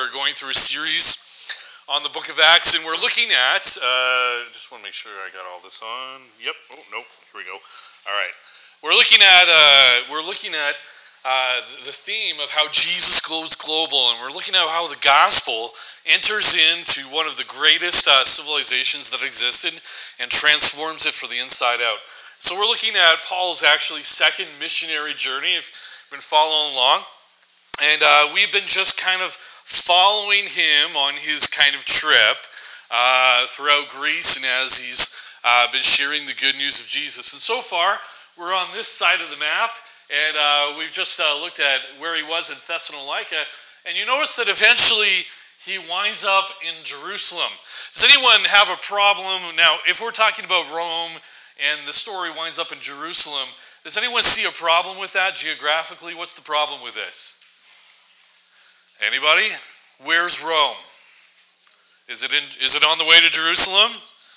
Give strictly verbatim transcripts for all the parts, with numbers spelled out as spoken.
we're going through a series on the book of Acts, and we're looking at, uh, just want to make sure I got all this on. Yep, oh, nope, here we go. All right. We're looking at, uh, we're looking at uh, the theme of how Jesus goes global, and we're looking at how the gospel enters into one of the greatest uh, civilizations that existed and transforms it for the inside out. So we're looking at Paul's actually second missionary journey, if you've been following along. And uh, we've been just kind of following him on his kind of trip uh, throughout Greece and as he's uh, been sharing the good news of Jesus. And so far, we're on this side of the map, and uh, we've just uh, looked at where he was in Thessalonica. And you notice that eventually he winds up in Jerusalem. Does anyone have a problem? Now, if we're talking about Rome and the story winds up in Jerusalem, does anyone see a problem with that geographically? What's the problem with this? Anybody? Where's Rome? Is it in, is it on the way to Jerusalem?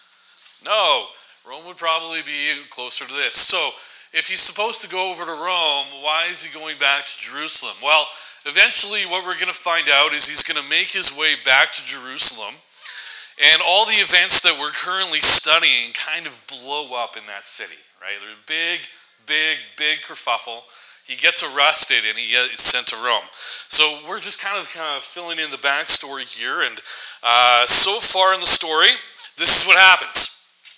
No. Rome would probably be closer to this. So, if he's supposed to go over to Rome, why is he going back to Jerusalem? Well, eventually what we're going to find out is he's going to make his way back to Jerusalem, and all the events that we're currently studying kind of blow up in that city, right? There's a big, big, big kerfuffle. He gets arrested and he is sent to Rome. So we're just kind of kind of filling in the backstory here. And uh, so far in the story, this is what happens: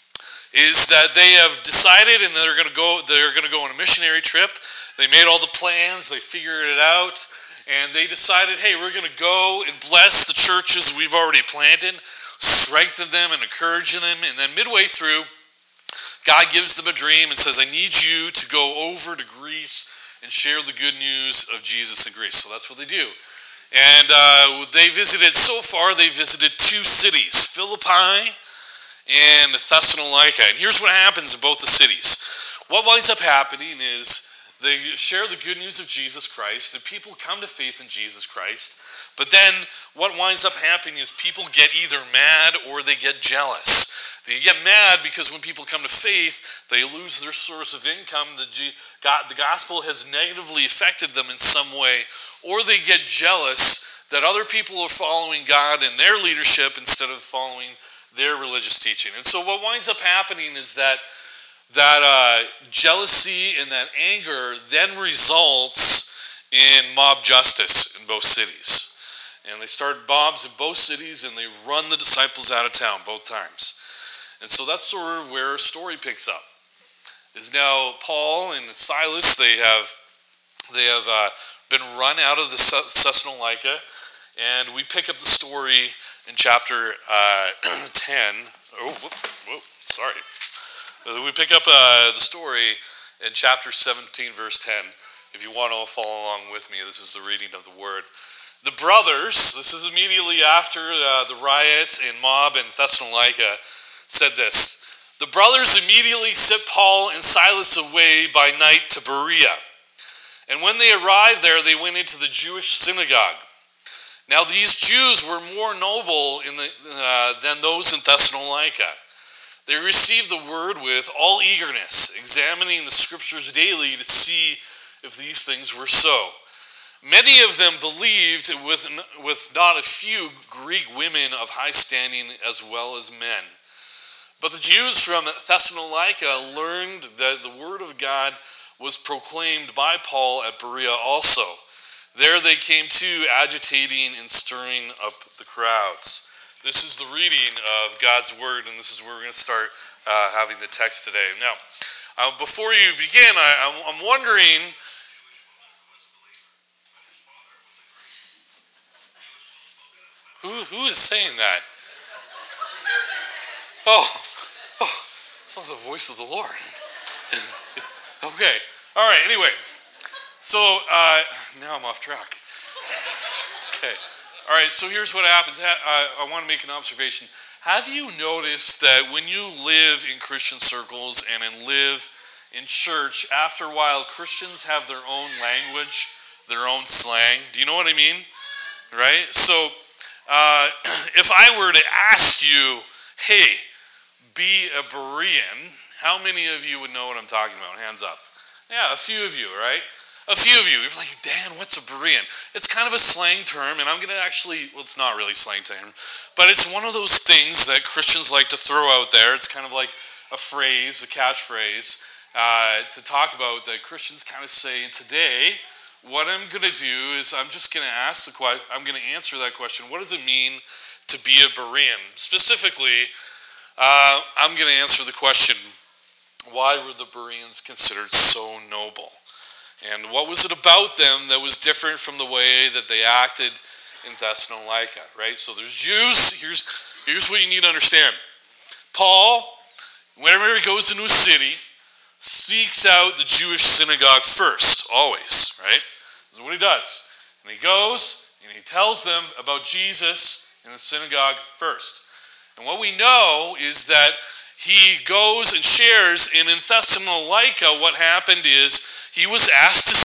is that they have decided and they're going to go. They're going to go on a missionary trip. They made all the plans. They figured it out, and they decided, hey, we're going to go and bless the churches we've already planted, strengthen them and encourage them. And then midway through, God gives them a dream and says, I need you to go over to Greece and share the good news of Jesus in Greece. So that's what they do. And uh, they visited, so far, they visited two cities, Philippi and Thessalonica. And here's what happens in both the cities. What winds up happening is they share the good news of Jesus Christ, and people come to faith in Jesus Christ. But then what winds up happening is people get either mad or they get jealous. They get mad because when people come to faith, they lose their source of income. The, G- God, the gospel has negatively affected them in some way. Or they get jealous that other people are following God and their leadership instead of following their religious teaching. And so what winds up happening is that that uh, jealousy and that anger then results in mob justice in both cities. And they start mobs in both cities and they run the disciples out of town both times. And so that's sort of where our story picks up. Is now Paul and Silas, they have they have uh, been run out of the Thessalonica, and we pick up the story in chapter uh, ten. Oh, whoop, whoop, sorry. We pick up uh, the story in chapter seventeen, verse ten. If you want to follow along with me, this is the reading of the word. The brothers, this is immediately after uh, the riots and mob in Thessalonica, said this: the brothers immediately sent Paul and Silas away by night to Berea. And when they arrived there, they went into the Jewish synagogue. Now these Jews were more noble in the, uh, than those in Thessalonica. They received the word with all eagerness, examining the scriptures daily to see if these things were so. Many of them believed, with, with not a few Greek women of high standing as well as men. But the Jews from Thessalonica learned that the word of God was proclaimed by Paul at Berea also. There they came too, agitating and stirring up the crowds. This is the reading of God's word, and this is where we're going to start uh, having the text today. Now, uh, before you begin, I, I'm wondering... Who, who is saying that? Oh, oh, it's not the voice of the Lord. Okay, all right, anyway. So, uh, now I'm off track. Okay, all right, so here's what happens. I, I want to make an observation. Have you noticed that when you live in Christian circles and in live in church, after a while, Christians have their own language, their own slang? Do you know what I mean? Right? So, uh, if I were to ask you, hey, be a Berean, how many of you would know what I'm talking about? Hands up. Yeah, a few of you, right? a few of you, you're like, Dan, what's a Berean? It's kind of a slang term, and I'm going to actually, well, it's not really a slang term, but it's one of those things that Christians like to throw out there. It's kind of like a phrase, a catchphrase, uh, to talk about that Christians kind of say. And today, what I'm going to do is I'm just going to ask the question, I'm going to answer that question. What does it mean to be a Berean? Specifically, uh, I'm going to answer the question, why were the Bereans considered so noble? And what was it about them that was different from the way that they acted in Thessalonica, right? So there's Jews. Here's, here's what you need to understand. Paul, whenever he goes into a city, seeks out the Jewish synagogue first, always, right? This is what he does. And he goes and he tells them about Jesus in the synagogue first. And what we know is that he goes and shares, and in Thessalonica, what happened is he was asked to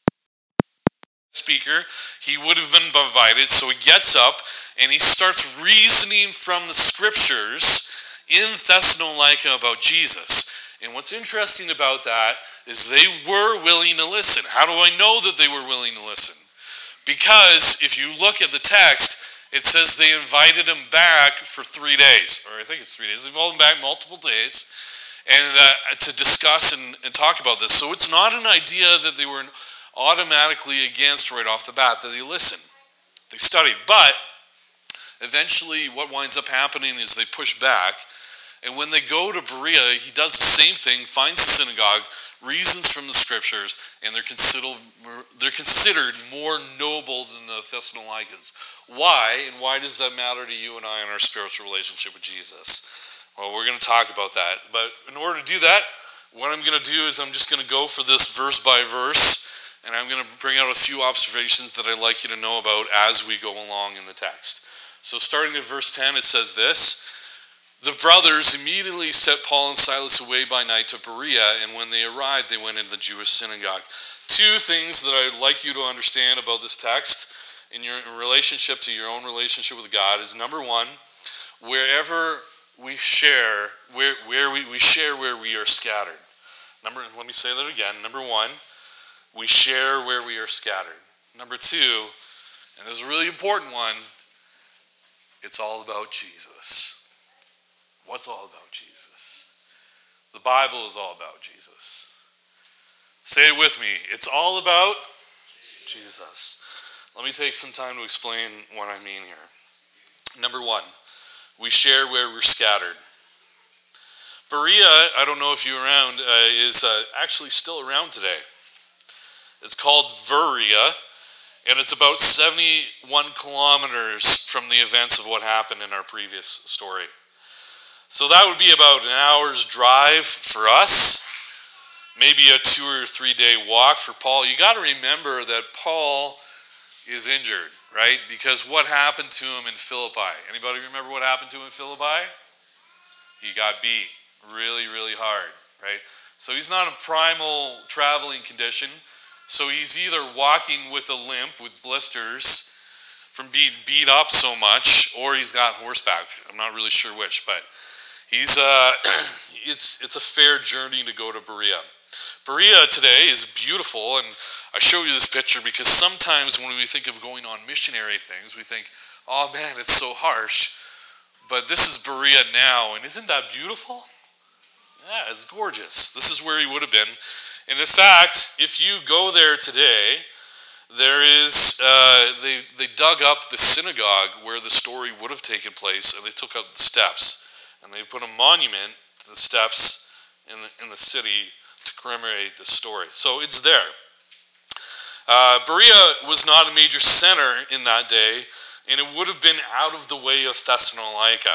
speaker. He would have been invited, so he gets up and he starts reasoning from the scriptures in Thessalonica about Jesus. And what's interesting about that is they were willing to listen. How do I know that they were willing to listen? Because if you look at the text, it says they invited him back for three days, or I think it's three days. They've invited him back multiple days and uh, to discuss and, and talk about this. So it's not an idea that they were automatically against right off the bat, that they listened. They studied. But eventually what winds up happening is they push back. And when they go to Berea, he does the same thing, finds the synagogue, reasons from the scriptures, and they're considered, they're considered more noble than the Thessalonians. Why, and why does that matter to you and I in our spiritual relationship with Jesus? Well, we're going to talk about that. But in order to do that, what I'm going to do is I'm just going to go for this verse by verse, and I'm going to bring out a few observations that I'd like you to know about as we go along in the text. So starting at verse ten, it says this: the brothers immediately set Paul and Silas away by night to Berea, and when they arrived, they went into the Jewish synagogue. Two things that I'd like you to understand about this text in your relationship to your own relationship with God is, number one, wherever we share, where, where we, we share where we are scattered. Number, let me say that again. Number one, we share where we are scattered. Number two, and this is a really important one, it's all about Jesus. What's all about Jesus? The Bible is all about Jesus. Say it with me. It's all about Jesus. Let me take some time to explain what I mean here. Number one, we share where we're scattered. Berea, I don't know if you're around, uh, is uh, actually still around today. It's called Veria, and it's about seventy-one kilometers from the events of what happened in our previous story. So that would be about an hour's drive for us, maybe a two or three day walk for Paul. You got to remember that Paul is injured, right? Because what happened to him in Philippi? Anybody remember what happened to him in Philippi? He got beat really, really hard, right? So he's not in primal traveling condition. So he's either walking with a limp, with blisters from being beat up so much, or he's got horseback. I'm not really sure which, but he's uh, it's it's a fair journey to go to Berea. Berea today is beautiful, and I show you this picture because sometimes when we think of going on missionary things, we think, oh man, it's so harsh. But this is Berea now, and isn't that beautiful? Yeah, it's gorgeous. This is where he would have been. And in fact, if you go there today, there is, uh, they, they dug up the synagogue where the story would have taken place, and they took up the steps, and they put a monument to the steps in the, in the city to commemorate the story. So it's there. Uh, Berea was not a major center in that day, and it would have been out of the way of Thessalonica.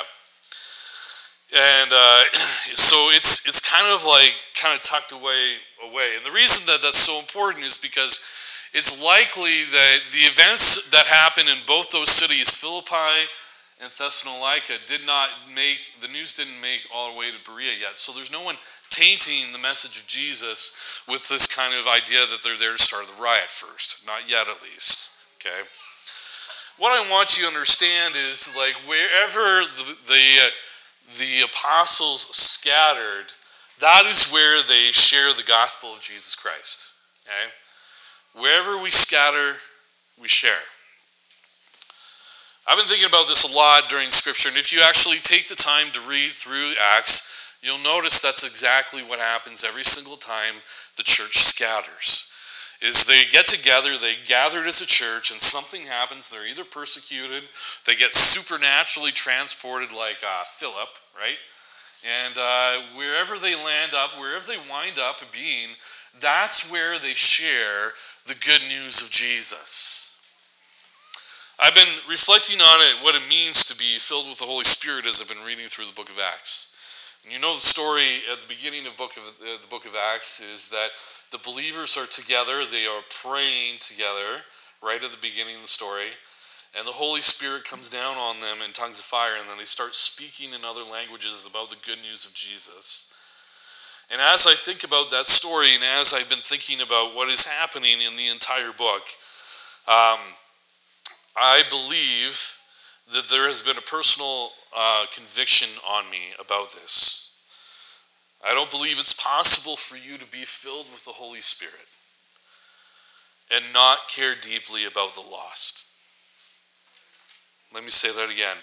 And uh, so it's it's kind of like kind of tucked away away. And the reason that that's so important is because it's likely that the events that happened in both those cities, Philippi and Thessalonica, did not make, the news didn't make all the way to Berea yet. So there's no one tainting the message of Jesus with this kind of idea that they're there to start the riot first. Not yet, at least. Okay. What I want you to understand is, like, wherever the the, uh, the apostles scattered, that is where they share the gospel of Jesus Christ. Okay. Wherever we scatter, we share. I've been thinking about this a lot during Scripture, and if you actually take the time to read through Acts, you'll notice that's exactly what happens every single time the church scatters. Is they get together, they gathered as a church, and something happens. They're either persecuted, they get supernaturally transported like uh, Philip, right? And uh, wherever they land up, wherever they wind up being, that's where they share the good news of Jesus. I've been reflecting on it, what it means to be filled with the Holy Spirit as I've been reading through the book of Acts. And you know the story at the beginning of book of, uh, the book of Acts is that the believers are together, they are praying together, right at the beginning of the story, and the Holy Spirit comes down on them in tongues of fire, and then they start speaking in other languages about the good news of Jesus. And as I think about that story, and as I've been thinking about what is happening in the entire book, um, I believe that there has been a personal uh, conviction on me about this. I don't believe it's possible for you to be filled with the Holy Spirit and not care deeply about the lost. Let me say that again.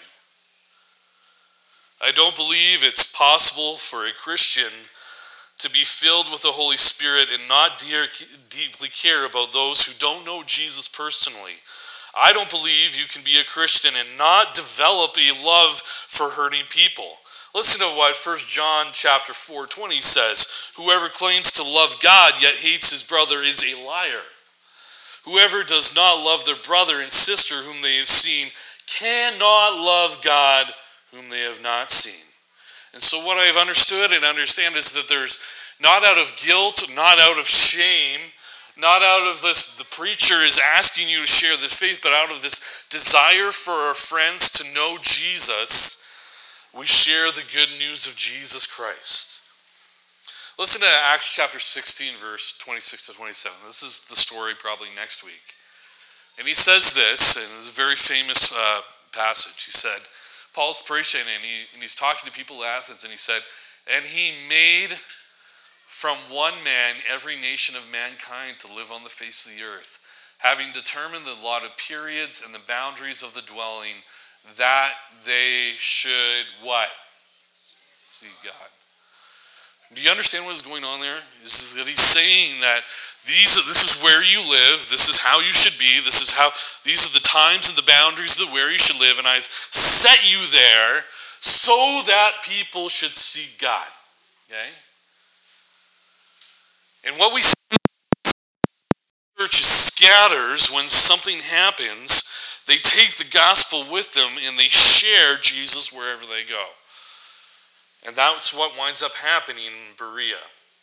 I don't believe it's possible for a Christian to be filled with the Holy Spirit and not dear, deeply care about those who don't know Jesus personally. I don't believe you can be a Christian and not develop a love for hurting people. Listen to what First John chapter four twenty says. Whoever claims to love God yet hates his brother is a liar. Whoever does not love their brother and sister whom they have seen cannot love God whom they have not seen. And so what I've understood and understand is that there's not out of guilt, not out of shame, not out of this, the preacher is asking you to share this faith, but out of this desire for our friends to know Jesus, we share the good news of Jesus Christ. Listen to Acts chapter sixteen, verse twenty-six to twenty-seven. This is the story probably next week. And he says this, and it's a very famous uh, passage. He said, Paul's preaching, and, he, and he's talking to people at Athens, and he said, and he made from one man every nation of mankind to live on the face of the earth, having determined the allotted periods and the boundaries of the dwelling, that they should what? See God. Do you understand what is going on there? Is that he's saying that these this is where you live, this is how you should be, this is how these are the times and the boundaries of where you should live, and I've set you there so that people should see God. Okay? And what we see in the church scatters when something happens. They take the gospel with them and they share Jesus wherever they go. And that's what winds up happening in Berea.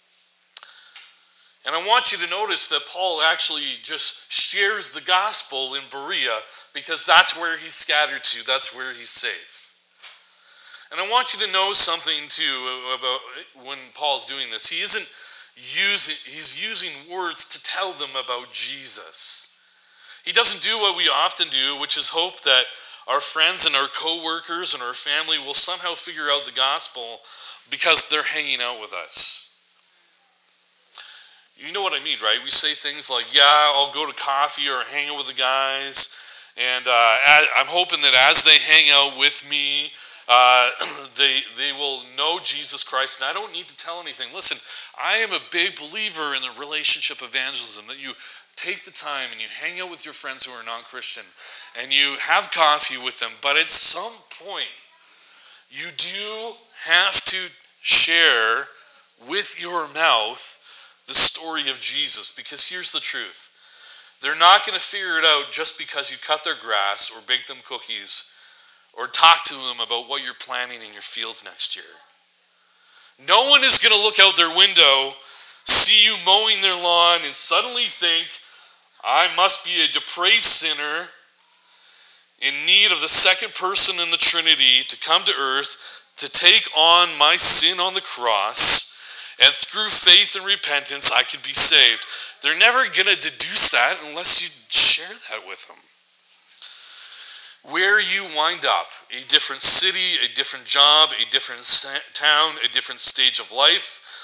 And I want you to notice that Paul actually just shares the gospel in Berea because that's where he's scattered to, that's where he's safe. And I want you to know something too about when Paul's doing this. He isn't using, he's using words to tell them about Jesus. He doesn't do what we often do, which is hope that our friends and our co-workers and our family will somehow figure out the gospel because they're hanging out with us. You know what I mean, right? We say things like, yeah, I'll go to coffee or hang out with the guys, and uh, I'm hoping that as they hang out with me, uh, they, they will know Jesus Christ, and I don't need to tell anything. Listen, I am a big believer in the relationship evangelism, that you take the time and you hang out with your friends who are non-Christian and you have coffee with them, but at some point you do have to share with your mouth the story of Jesus, because here's the truth. They're not going to figure it out just because you cut their grass or bake them cookies or talk to them about what you're planting in your fields next year. No one is going to look out their window, see you mowing their lawn, and suddenly think, I must be a depraved sinner in need of the second person in the Trinity to come to earth to take on my sin on the cross, and through faith and repentance I could be saved. They're never going to deduce that unless you share that with them. Where you wind up, a different city, a different job, a different town, a different stage of life,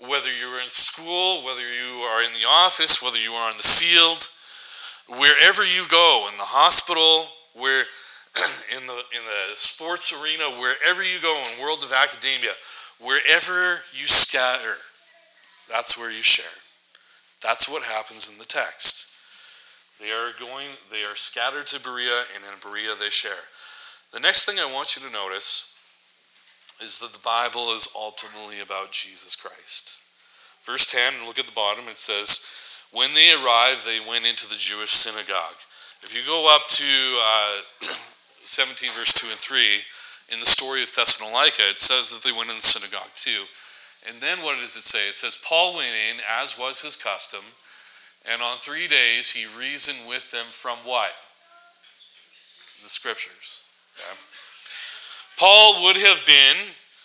whether you're in school, whether you are in the office, whether you are in the field, wherever you go, in the hospital, where in the in the sports arena, wherever you go in world of academia, wherever you scatter, that's where you share. That's what happens in the text. They are going, they are scattered to Berea, and in Berea they share. The next thing I want you to notice is that the Bible is ultimately about Jesus Christ. Verse ten, look at the bottom, it says, when they arrived, they went into the Jewish synagogue. If you go up to uh, seventeen, verse two and three, in the story of Thessalonica, it says that they went in the synagogue too. And then what does it say? It says, Paul went in, as was his custom, and on three days he reasoned with them from what? The Scriptures. Okay. Paul would have been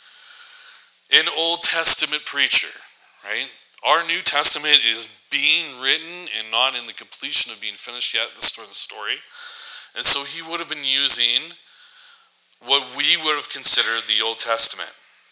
an Old Testament preacher, right? Our New Testament is being written and not in the completion of being finished yet, this story. And so he would have been using what we would have considered the Old Testament.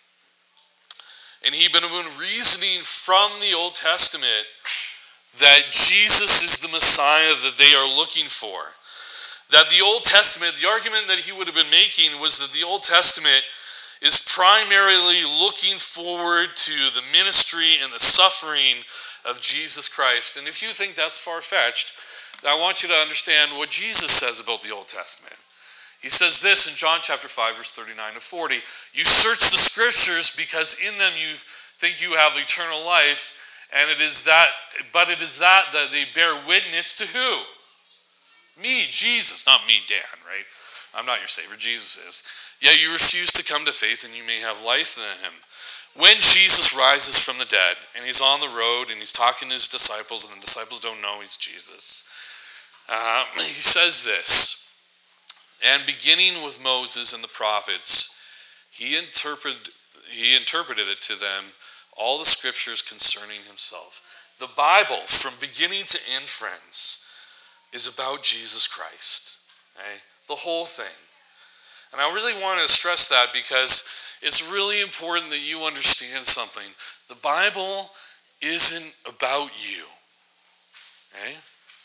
And he'd been reasoning from the Old Testament that Jesus is the Messiah that they are looking for. That the Old Testament, the argument that he would have been making was that the Old Testament is primarily looking forward to the ministry and the suffering of Jesus Christ. And if you think that's far-fetched, I want you to understand what Jesus says about the Old Testament. He says this in John chapter five, verse thirty-nine to forty. You search the Scriptures because in them you think you have eternal life, and it is that, but it is that that they bear witness to who? Me, Jesus, not me, Dan, right? I'm not your Savior, Jesus is. Yet you refuse to come to faith and you may have life in him. When Jesus rises from the dead and he's on the road and he's talking to his disciples and the disciples don't know he's Jesus, uh, he says this, and beginning with Moses and the prophets, he, interpret, he interpreted it to them, all the Scriptures concerning himself. The Bible, from beginning to end, friends, is about Jesus Christ. Okay? The whole thing. And I really want to stress that because it's really important that you understand something. The Bible isn't about you. Okay?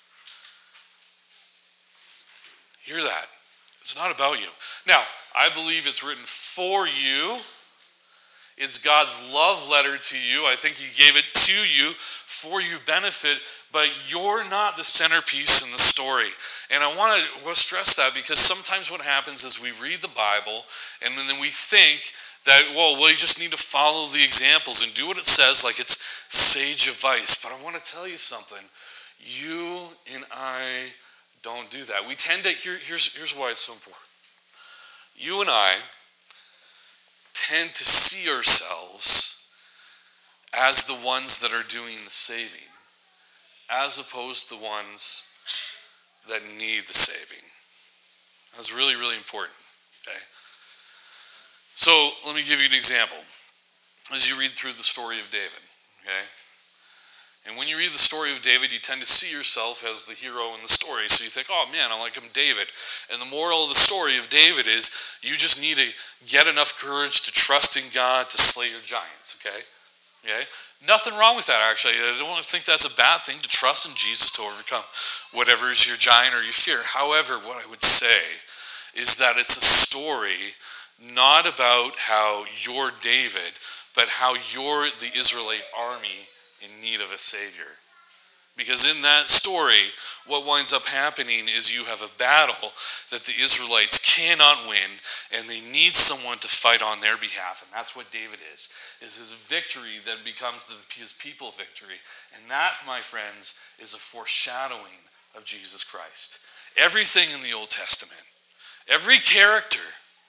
Hear that. It's not about you. Now, I believe it's written for you. It's God's love letter to you. I think he gave it to you for your benefit, but you're not the centerpiece in the story. And I want to stress that because sometimes what happens is we read the Bible and then we think that, well, we just need to follow the examples and do what it says like it's sage advice. But I want to tell you something. You and I don't do that. We tend to, here, here's, here's why it's so important. You and I tend to see ourselves as the ones that are doing the saving, as opposed to the ones that need the saving. That's really, really important. Okay. So let me give you an example. As you read through the story of David, okay. And when you read the story of David, you tend to see yourself as the hero in the story. So you think, oh man, I like him, David. And the moral of the story of David is you just need to get enough courage to trust in God to slay your giants, okay? Okay? Nothing wrong with that, actually. I don't think that's a bad thing to trust in Jesus to overcome whatever is your giant or your fear. However, what I would say is that it's a story not about how you're David, but how you're the Israelite army in need of a savior. Because in that story, what winds up happening is you have a battle that the Israelites cannot win, and they need someone to fight on their behalf. And that's what David is, is his victory then becomes the, his people victory. And that, my friends, is a foreshadowing of Jesus Christ. Everything in the Old Testament, every character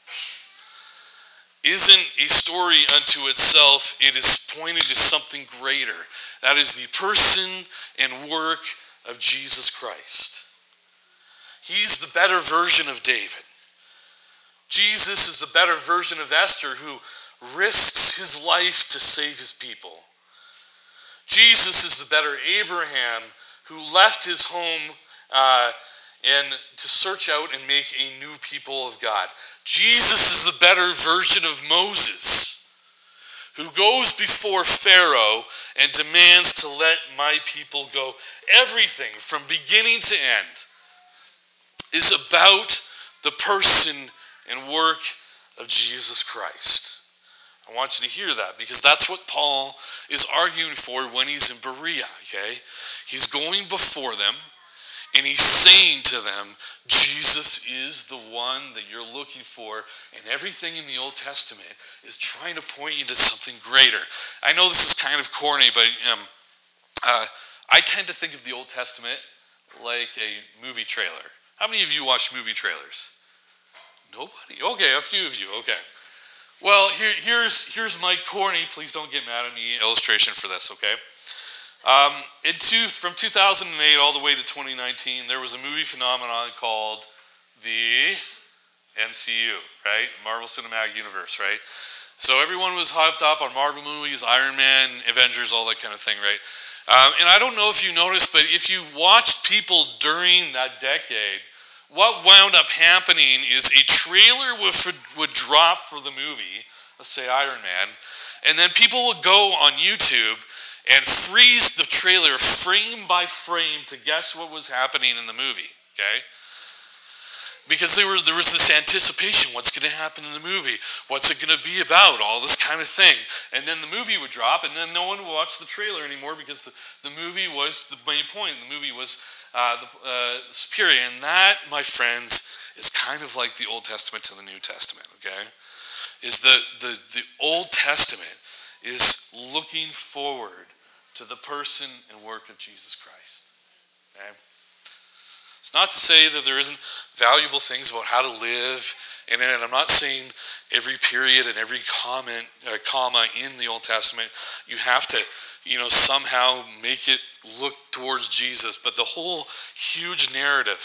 isn't a story unto itself. It is pointing to something greater. That is the person and work of Jesus Christ. He's the better version of David. Jesus is the better version of Esther, who risks his life to save his people. Jesus is the better Abraham, who left his home uh, and to search out and make a new people of God. Jesus is the better version of Moses, who goes before Pharaoh and demands to let my people go. Everything from beginning to end is about the person and work of Jesus Christ. I want you to hear that because that's what Paul is arguing for when he's in Berea, okay? He's going before them and he's saying to them, Jesus is the one that you're looking for, and everything in the Old Testament is trying to point you to something greater. I know this is kind of corny, but um, uh, I tend to think of the Old Testament like a movie trailer. How many of you watch movie trailers? Nobody? Okay, a few of you, okay. Well, here, here's, here's my corny, please don't get mad at me, illustration for this, okay? Um, in two, from two thousand eight all the way to twenty nineteen, there was a movie phenomenon called the M C U, right? Marvel Cinematic Universe, right? So everyone was hyped up on Marvel movies, Iron Man, Avengers, all that kind of thing, right? Um, and I don't know if you noticed, but if you watched people during that decade, what wound up happening is a trailer would, would drop for the movie, let's say Iron Man, and then people would go on YouTube and freeze the trailer frame by frame to guess what was happening in the movie, okay? Because there, were, there was this anticipation, what's going to happen in the movie? What's it going to be about? All this kind of thing. And then the movie would drop, and then no one would watch the trailer anymore because the, the movie was the main point. The movie was uh, the uh, superior. And that, my friends, is kind of like the Old Testament to the New Testament, okay? Is the, the, the Old Testament is looking forward to the person and work of Jesus Christ. Okay? It's not to say that there isn't valuable things about how to live, and, and I'm not saying every period and every comment, uh, comma in the Old Testament, you have to, you know, somehow make it look towards Jesus, but the whole huge narrative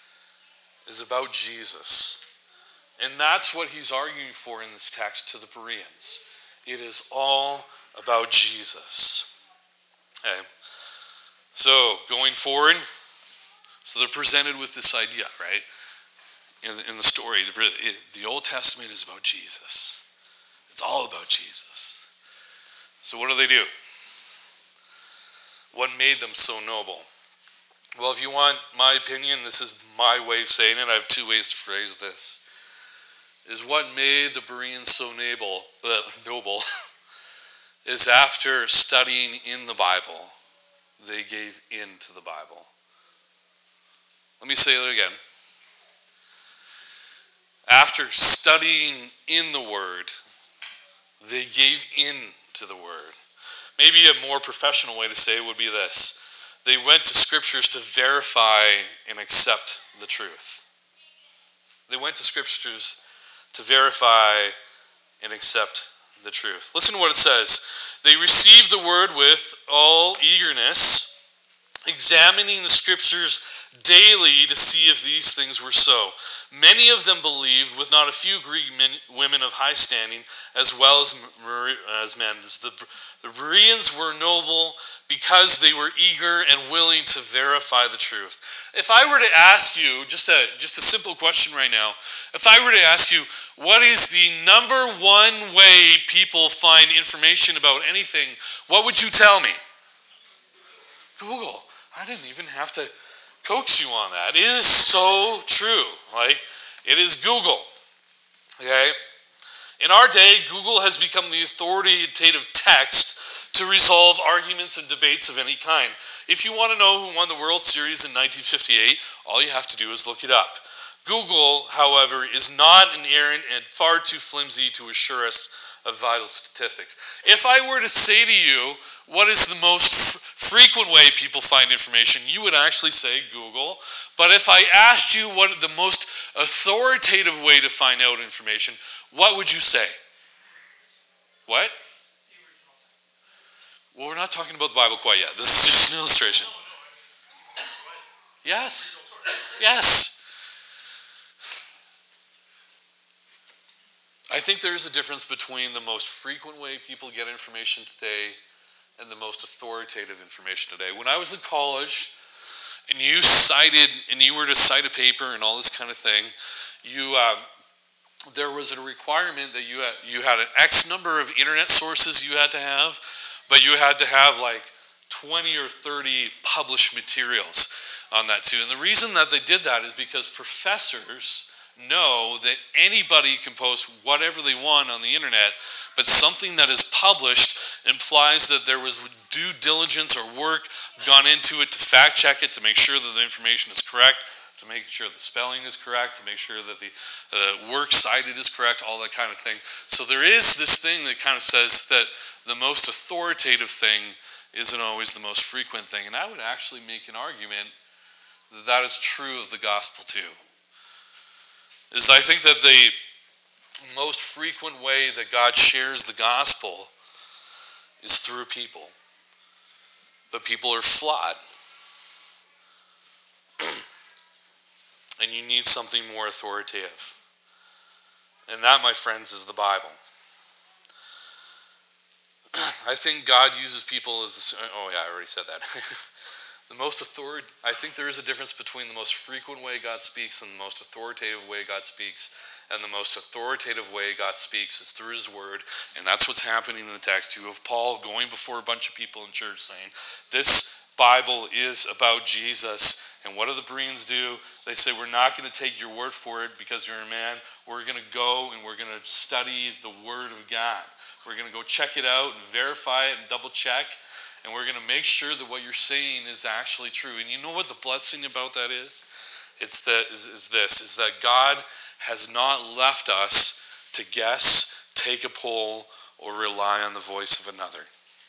is about Jesus. And that's what he's arguing for in this text to the Bereans. It is all about Jesus. Okay. So, going forward, so they're presented with this idea, right? In, in the story, the, the Old Testament is about Jesus. It's all about Jesus. So what do they do? What made them so noble? Well, if you want my opinion, this is my way of saying it. I have two ways to phrase this. Is what made the Bereans so noble, uh, noble is after studying in the Bible, they gave in to the Bible. Let me say that again. After studying in the Word, they gave in to the Word. Maybe a more professional way to say it would be this. They went to Scriptures to verify and accept the truth. They went to Scriptures to verify and accept the truth. Listen to what it says. They received the word with all eagerness, examining the Scriptures daily to see if these things were so. Many of them believed, with not a few Greek men, women of high standing, as well as, as men. The, the Bereans were noble because they were eager and willing to verify the truth. If I were to ask you, just a, just a simple question right now, if I were to ask you, what is the number one way people find information about anything, what would you tell me? Google. I didn't even have to coax you on that. It is so true. Like, it is Google. Okay? In our day, Google has become the authoritative text to resolve arguments and debates of any kind. If you want to know who won the World Series in nineteen fifty-eight, all you have to do is look it up. Google, however, is not an errand and far too flimsy to assure us of vital statistics. If I were to say to you, what is the most f- frequent way people find information, you would actually say Google. But if I asked you what the most authoritative way to find out information, what would you say? What? Well, we're not talking about the Bible quite yet. This is just an illustration. Yes. Yes. I think there is a difference between the most frequent way people get information today and the most authoritative information today. When I was in college and you cited, and you were to cite a paper and all this kind of thing, you uh, there was a requirement that you had, you had an X number of internet sources you had to have, but you had to have like twenty or thirty published materials on that too. And the reason that they did that is because professors know that anybody can post whatever they want on the internet, but something that is published implies that there was due diligence or work gone into it to fact check it, to make sure that the information is correct, to make sure the spelling is correct, to make sure that the uh, work cited is correct, all that kind of thing. So there is this thing that kind of says that the most authoritative thing isn't always the most frequent thing. And I would actually make an argument that that is true of the gospel too. Is I think that the most frequent way that God shares the gospel is through people. But people are flawed. And you need something more authoritative. And that, my friends, is the Bible. I think God uses people as the, oh yeah, I already said that. The most authority, I think there is a difference between the most frequent way God speaks and the most authoritative way God speaks. And the most authoritative way God speaks is through his word. And that's what's happening in the text too, of Paul going before a bunch of people in church saying, this Bible is about Jesus. And what do the Bereans do? They say, we're not going to take your word for it because you're a man. We're going to go and we're going to study the word of God. We're going to go check it out and verify it and double check. And we're going to make sure that what you're saying is actually true. And you know what the blessing about that is? It's that is, is this, is that God has not left us to guess, take a poll, or rely on the voice of another.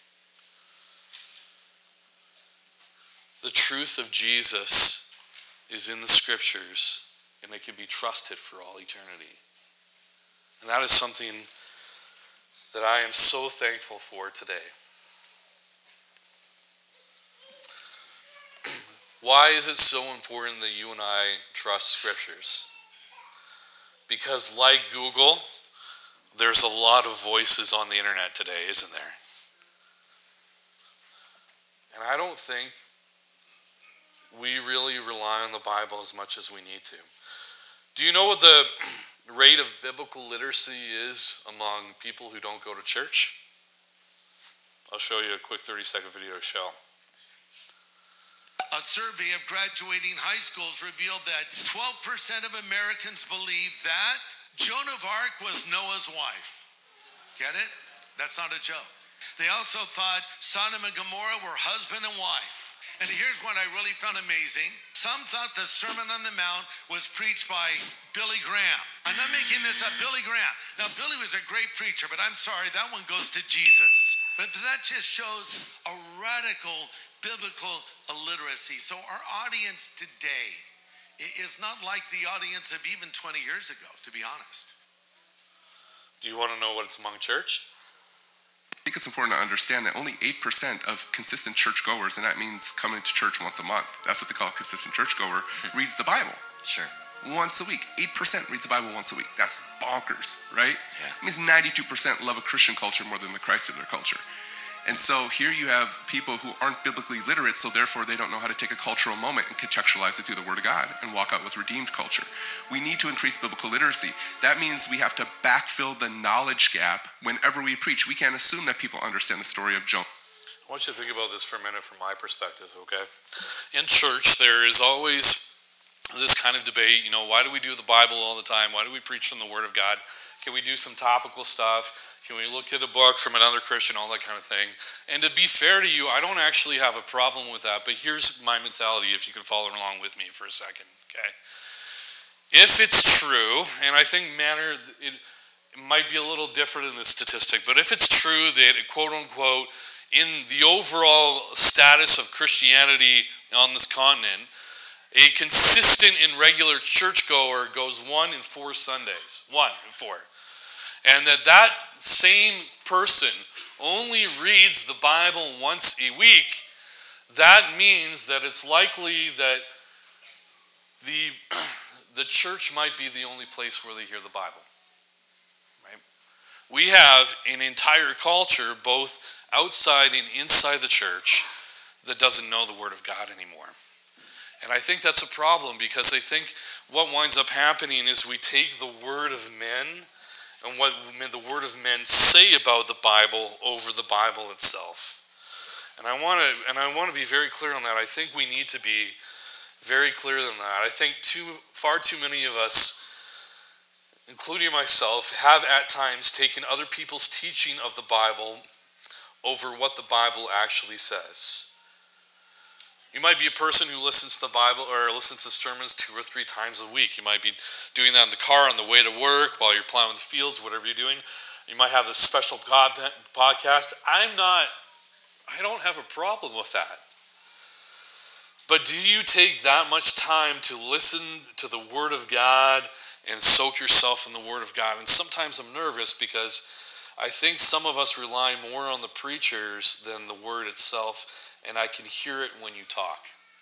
The truth of Jesus is in the scriptures, and it can be trusted for all eternity. And that is something that I am so thankful for today. Why is it so important that you and I trust scriptures? Because like Google, there's a lot of voices on the internet today, isn't there? And I don't think we really rely on the Bible as much as we need to. Do you know what the rate of biblical literacy is among people who don't go to church? I'll show you a quick thirty second video to show. A survey of graduating high schools revealed that twelve percent of Americans believe that Joan of Arc was Noah's wife. Get it? That's not a joke. They also thought Sodom and Gomorrah were husband and wife. And here's what I really found amazing. Some thought the Sermon on the Mount was preached by Billy Graham. I'm not making this up, Billy Graham. Now, Billy was a great preacher, but I'm sorry, that one goes to Jesus. But that just shows a radical biblical illiteracy. So our audience today is not like the audience of even twenty years ago, to be honest. Do you want to know what it's among church? I think it's important to understand that only eight percent of consistent churchgoers, and that means coming to church once a month, that's what they call a consistent churchgoer, reads the Bible. Sure. Once a week. eight percent reads the Bible once a week. That's bonkers, right? Yeah. It means ninety-two percent love a Christian culture more than the Christ-centered culture. And so here you have people who aren't biblically literate, so therefore they don't know how to take a cultural moment and contextualize it through the Word of God and walk out with redeemed culture. We need to increase biblical literacy. That means we have to backfill the knowledge gap whenever we preach. We can't assume that people understand the story of Jonah. I want you to think about this for a minute from my perspective, okay? In church, there is always this kind of debate, you know, why do we do the Bible all the time? Why do we preach from the Word of God? Can we do some topical stuff? Can we look at a book from another Christian, all that kind of thing? And to be fair to you, I don't actually have a problem with that, but here's my mentality, if you can follow along with me for a second, okay? If it's true, and I think manner, it, it might be a little different in this statistic, but if it's true that, quote unquote, in the overall status of Christianity on this continent, a consistent and regular churchgoer goes one in four Sundays, one in four. And that that same person only reads the Bible once a week, that means that it's likely that the, the church might be the only place where they hear the Bible. Right? We have an entire culture, both outside and inside the church, that doesn't know the Word of God anymore. And I think that's a problem because I think what winds up happening is we take the word of men and what the word of men say about the Bible over the Bible itself. And I want to and I want to be very clear on that. I think we need to be very clear on that. I think too far too many of us, including myself, have at times taken other people's teaching of the Bible over what the Bible actually says. You might be a person who listens to the Bible or listens to sermons two or three times a week. You might be doing that in the car on the way to work, while you're plowing the fields, whatever you're doing. You might have this special God podcast. I'm not, I don't have a problem with that. But do you take that much time to listen to the Word of God and soak yourself in the Word of God? And sometimes I'm nervous because I think some of us rely more on the preachers than the Word itself. And I can hear it when you talk.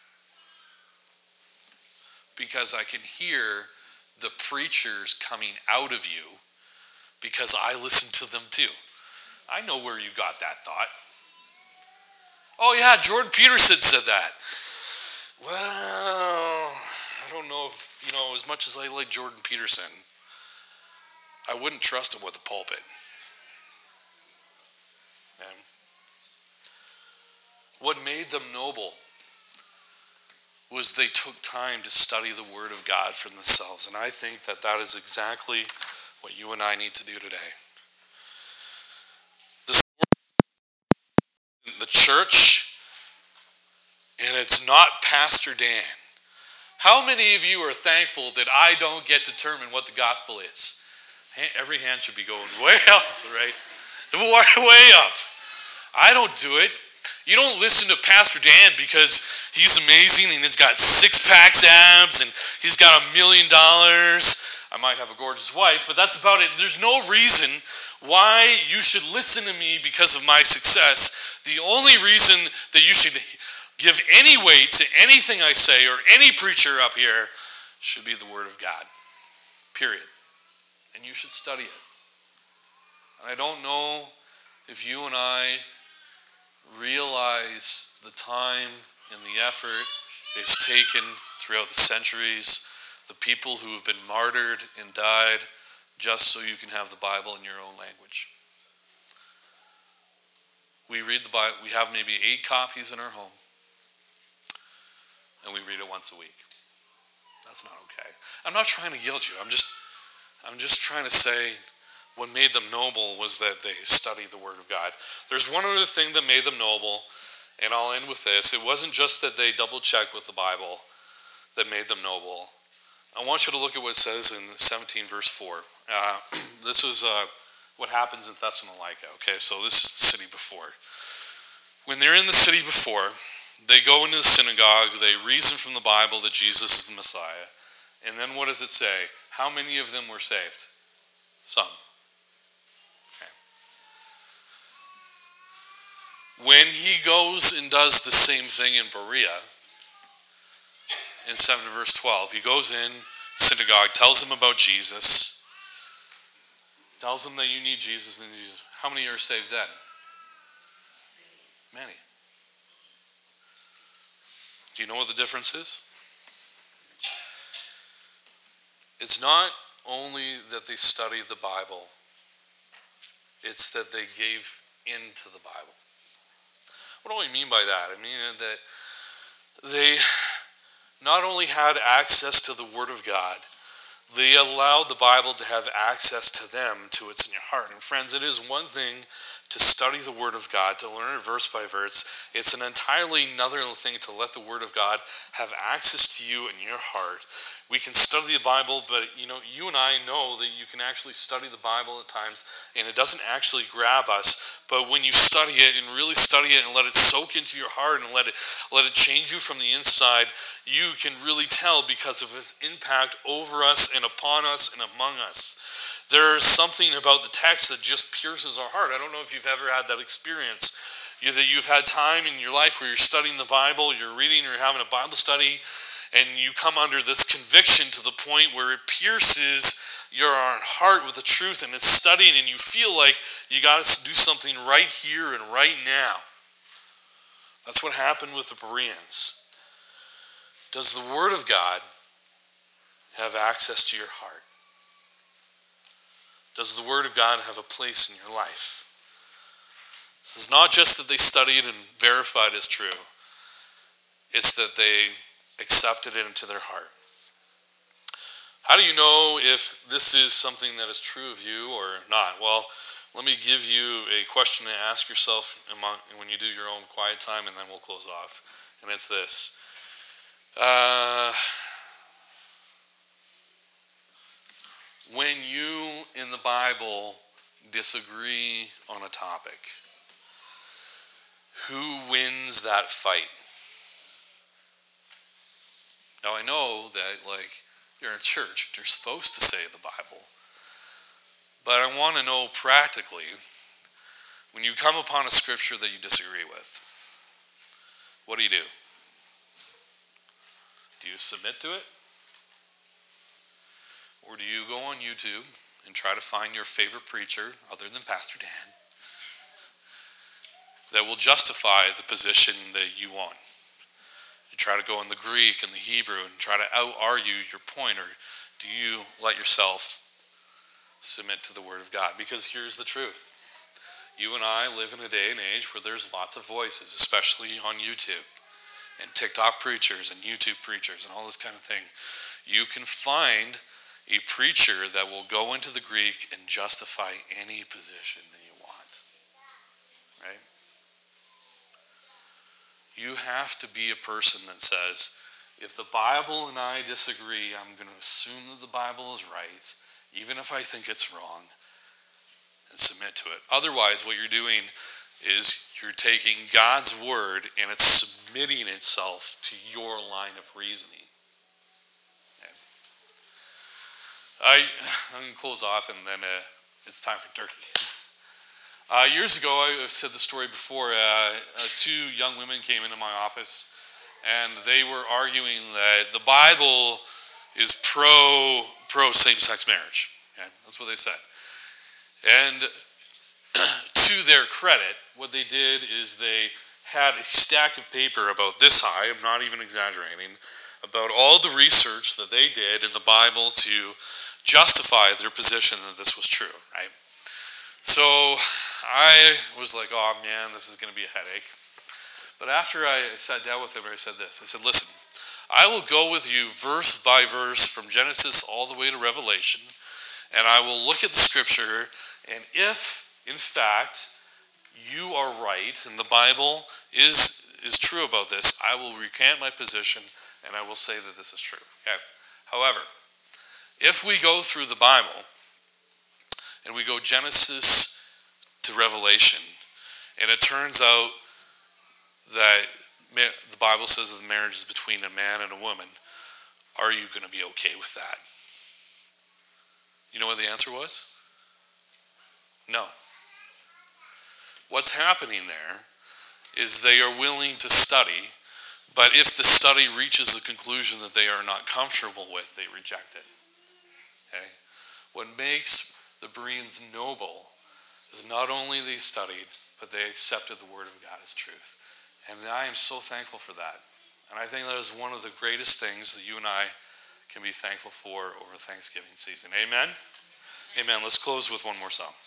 Because I can hear the preachers coming out of you because I listen to them too. I know where you got that thought. Oh yeah, Jordan Peterson said that. Well, I don't know if, you know, as much as I like Jordan Peterson, I wouldn't trust him with a pulpit. Okay. What made them noble was they took time to study the Word of God for themselves. And I think that that is exactly what you and I need to do today. This the church, and it's not Pastor Dan. How many of you are thankful that I don't get to determine what the gospel is? Every hand should be going way up, right? Way up. I don't do it. You don't listen to Pastor Dan because he's amazing and he's got six-pack abs and he's got a million dollars. I might have a gorgeous wife, but that's about it. There's no reason why you should listen to me because of my success. The only reason that you should give any weight to anything I say or any preacher up here should be the Word of God. Period. And you should study it. And I don't know if you and I realize the time and the effort it's taken throughout the centuries, the people who have been martyred and died just so you can have the Bible in your own language. We read the Bible, we have maybe eight copies in our home, and we read it once a week. That's not okay. I'm not trying to guilt you. I'm just, I'm just trying to say what made them noble was that they studied the Word of God. There's one other thing that made them noble, and I'll end with this. It wasn't just that they double-checked with the Bible that made them noble. I want you to look at what it says in seventeen verse four. Uh, this is uh, what happens in Thessalonica. Okay, so this is the city before. When they're in the city before, they go into the synagogue, they reason from the Bible that Jesus is the Messiah, and then what does it say? How many of them were saved? Some. When he goes and does the same thing in Berea, in seven verse twelve, he goes in, synagogue, tells them about Jesus, tells them that you need Jesus, and Jesus. How many are saved then? Many. Do you know what the difference is? It's not only that they studied the Bible, it's that they gave into the Bible. What do I mean by that? I mean that they not only had access to the Word of God, they allowed the Bible to have access to them, to its in your heart. And friends, it is one thing to study the Word of God, to learn it verse by verse. It's an entirely another thing to let the Word of God have access to you in your heart. We can study the Bible, but you know, you and I know that you can actually study the Bible at times, and it doesn't actually grab us. But when you study it and really study it and let it soak into your heart and let it let it change you from the inside, you can really tell because of its impact over us and upon us and among us. There's something about the text that just pierces our heart. I don't know if you've ever had that experience. You, that you've had time in your life where you're studying the Bible, you're reading, you're having a Bible study, and you come under this conviction to the point where it pierces your heart with the truth, and it's studying, and you feel like you got to do something right here and right now. That's what happened with the Bereans. Does the Word of God have access to your heart? Does the Word of God have a place in your life? This is not just that they studied and verified as true. It's that they accepted it into their heart. How do you know if this is something that is true of you or not? Well, let me give you a question to ask yourself when you do your own quiet time, and then we'll close off. And it's this. Uh, when you, in the Bible, disagree on a topic, who wins that fight? Now, I know that, like, you're in church, you're supposed to say the Bible. But I want to know practically, when you come upon a scripture that you disagree with, what do you do? Do you submit to it? Or do you go on YouTube and try to find your favorite preacher, other than Pastor Dan, that will justify the position that you want? You try to go in the Greek and the Hebrew and try to out-argue your point, or do you let yourself submit to the Word of God? Because here's the truth. You and I live in a day and age where there's lots of voices, especially on YouTube, and TikTok preachers and YouTube preachers and all this kind of thing. You can find a preacher that will go into the Greek and justify any position that you want. Right? You have to be a person that says, if the Bible and I disagree, I'm going to assume that the Bible is right, even if I think it's wrong, and submit to it. Otherwise, what you're doing is you're taking God's word and it's submitting itself to your line of reasoning. Okay. I, I'm going to close off, and then uh, it's time for turkey. Uh, years ago, I've said the story before, uh, uh, two young women came into my office, and they were arguing that the Bible is pro pro same-sex marriage. Okay? That's what they said. And to their credit, what they did is they had a stack of paper about this high, I'm not even exaggerating, about all the research that they did in the Bible to justify their position that this was true, right? So I was like, oh man, this is going to be a headache. But after I sat down with them, I said this. I said, listen, I will go with you verse by verse from Genesis all the way to Revelation, and I will look at the scripture, and if, in fact, you are right and the Bible is, is true about this, I will recant my position and I will say that this is true. Okay? However, if we go through the Bible and we go Genesis to Revelation, and it turns out that the Bible says that the marriage is between a man and a woman, are you going to be okay with that? You know what the answer was? No. What's happening there is they are willing to study, but if the study reaches a conclusion that they are not comfortable with, they reject it. Okay? What makes the Bereans noble is not only they studied, but they accepted the Word of God as truth. And I am so thankful for that. And I think that is one of the greatest things that you and I can be thankful for over Thanksgiving season. Amen? Amen. Let's close with one more song.